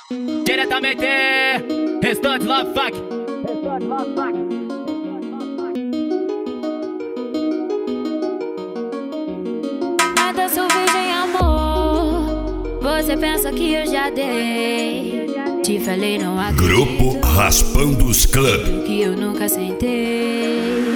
Diretamente, Restante Love Fuck. Nada sou virgem, amor. Você pensa que eu já dei. Te falei, não acredito. Grupo Raspandos Club. Que eu nunca sentei.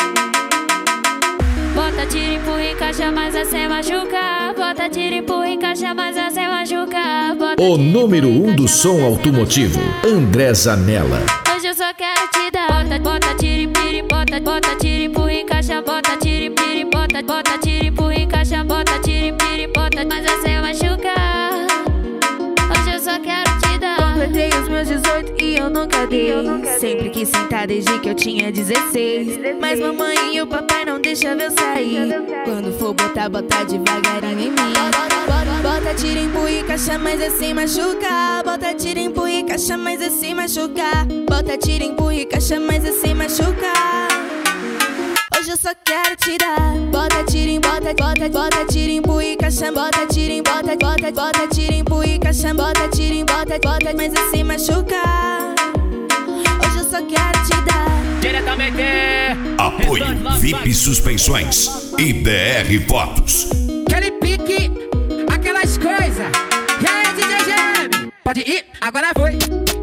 Bota, tira, empurra, encaixa, mas sem machucar. Bota, tira, empurra, encaixa, mas sem machucar. O número 1 do som automotivo, André Zanella. Hoje eu só quero te dar. Bota, tira, empurra, bota, tira, empurra, encaixa. Bota, tira, empurra, bota, tira, empurra, encaixa. Bota, tira, empurra, mas sem machucar. Hoje eu só quero te dar. Completei os meus 18 e eu nunca dei. Sempre quis sentar desde que eu tinha 16. Mas mamãe e o papai não deixam eu sair. Quando for botar, bota devagarinho em mim. Bota, tira, empurra, encaixa, mas sem machucar. Bota, tira, empurra, encaixa, mas sem machucar. Bota, tira, empurra, encaixa, mas sem machucar. Hoje eu só quero te dar. Bota, tira, bota, tira, empurra, encaixa. Bota, tira, bota, tira, empurra, encaixa. Bota, tira, bota, mas sem machucar. Hoje eu só quero te dar. Diretamente, Apoio VIP Suspensões e BR Fotos. Aquele pique, aquelas coisas. E aí, DJ GM? Pode ir, agora foi.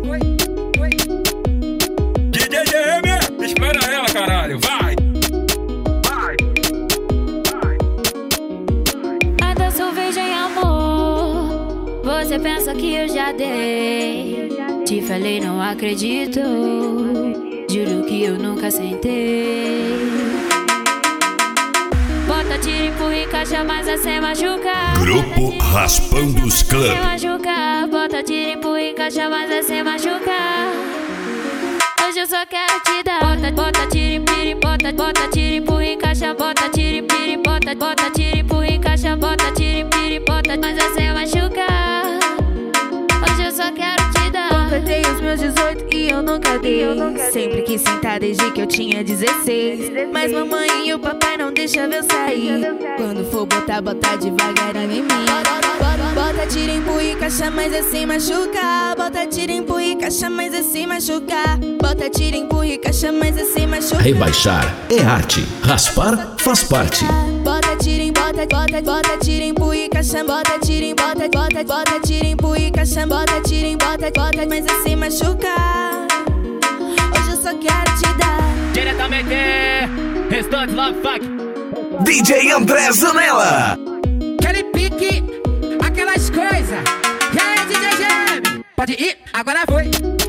DJ GM, espera ela, caralho, vai. Ainda sou virgem, amor. Você pensa que eu já dei. Te falei, não acredito. Juro que eu nunca sentei. Bota, tira, empurra, encaixa, mas sem machucar. Grupo Raspandos Club. Sem machucar. Bota, tira, empurra, encaixa, mas sem machucar. Hoje eu só quero te dar. Bota, tira, bota, tira, empurra, encaixa. Bota, tira, bota, tira, empurra, encaixa. Bota, tira, mas sem machucar. Hoje eu só quero te dar. Completei os meus 18 e eu nunca dei. Sempre quis sentar desde que eu tinha 16. Mas mamãe e o papai não deixam eu sair. Quando for botar, bota devagarinho em mim. Bota, tira, empurra, encaixa, mas sem machucar. Bota, tira, empurra, encaixa, mas sem machucar. Bota, tira, empurra, encaixa, mas sem machucar. Rebaixar é arte, raspar faz parte. Bota, tira, bota, tira, empurra, encaixa. Bota, tira, bota, tira, empurra, encaixa. Bota, tira, bota, mas sem machucar. Hoje eu só quero te dar. diretamente, Restante Love Fuck. DJ André Zanella. Aquele pique, aquelas coisas. E aí, DJ GM? Pode ir, agora foi.